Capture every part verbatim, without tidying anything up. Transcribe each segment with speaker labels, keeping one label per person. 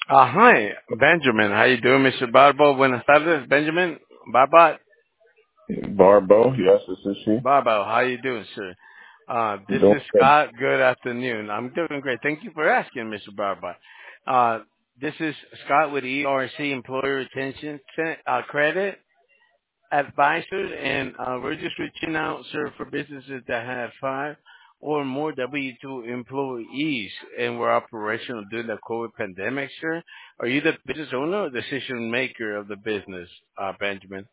Speaker 1: Uh, hi, Benjamin. How you doing, Mister Barbo? Buenas tardes, Benjamin. Barba,
Speaker 2: Barbo, yes, this is she.
Speaker 1: Barbo. How you doing, sir? Uh, this
Speaker 2: Doing
Speaker 1: is
Speaker 2: good.
Speaker 1: Scott. Good afternoon. I'm doing great. Thank you for asking, Mister Barba. Uh, this is Scott with E R C Employer Retention uh, Credit Advisors, and uh, we're just reaching out, sir, for businesses that have five or more W two employees and were operational during the COVID pandemic, sir. Are you the business owner or decision maker of the business, uh, Benjamin?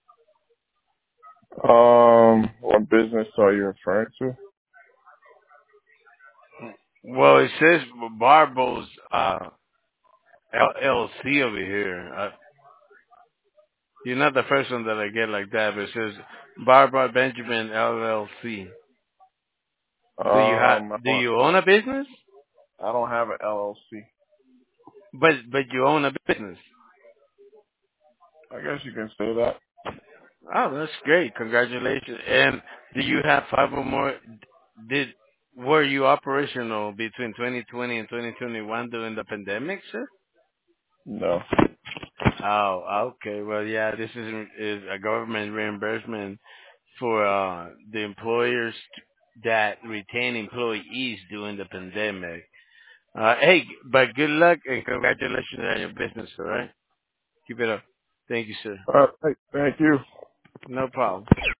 Speaker 2: Um, what business are you referring to?
Speaker 1: Well, it says Barbo's uh, L L C over here. Uh, you're not the first one that I get like that, but it says Barbara Benjamin L L C. Do you have?
Speaker 2: Um, I
Speaker 1: Do
Speaker 2: don't,
Speaker 1: you own a business?
Speaker 2: I don't have an L L C.
Speaker 1: But but you own a business.
Speaker 2: I guess you can say that.
Speaker 1: Oh, that's great. Congratulations. And do you have five or more? Did were you operational between twenty twenty and twenty twenty-one during the pandemic, sir?
Speaker 2: No.
Speaker 1: Oh, okay. Well, yeah, this is is a government reimbursement for uh, the employers that retain employees during the pandemic. Uh, hey, but good luck and congratulations on your business. All right, keep it up. Thank you, sir.
Speaker 2: All right, thank you.
Speaker 1: No problem.